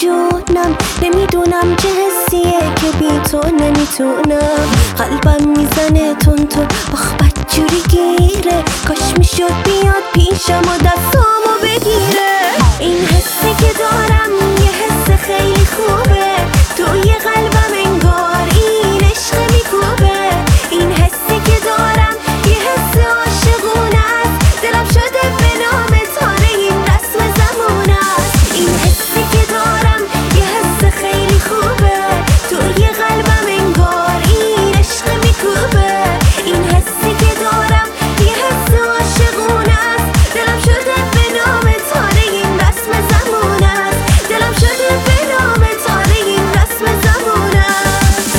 جونم، نمیدونم چه حسیه که بی تو نمیتونم. قلبم میزنه تون تون، آخ بدجوری گیره، کاش میشد بیاد پیشم و دستامو بگیره. این حسی که دارم یه حس خیلی خوبه، توی قلبم انگار این عشق میکوبه. این حسی که دارم یه حس عاشقونه است، دلم شده به نام تاره این رسم زمونه است. این حسی که دارم یه حس خیلی خوبه، توی قلبم انگار این عشق میکوبه. این حسی که دارم یه حس عاشقونه است، دلم شده به نام تاره این رسم زمونه است. دلم شده به نام تاره این رسم زمونه است.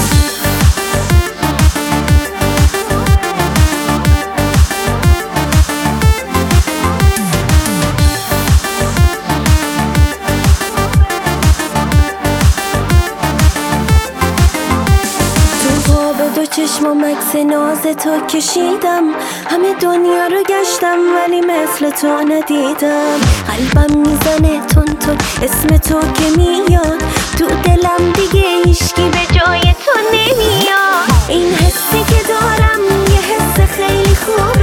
دو چشمم عکس ناز تو کشیدم، همه دنیا رو گشتم ولی مثل تو ندیدم. قلبم میزنه تون تون، اسم تو که میاد تو دلم دیگه هیچکی به جای تو نمیاد. این حسی که دارم یه حس خیلی خوب،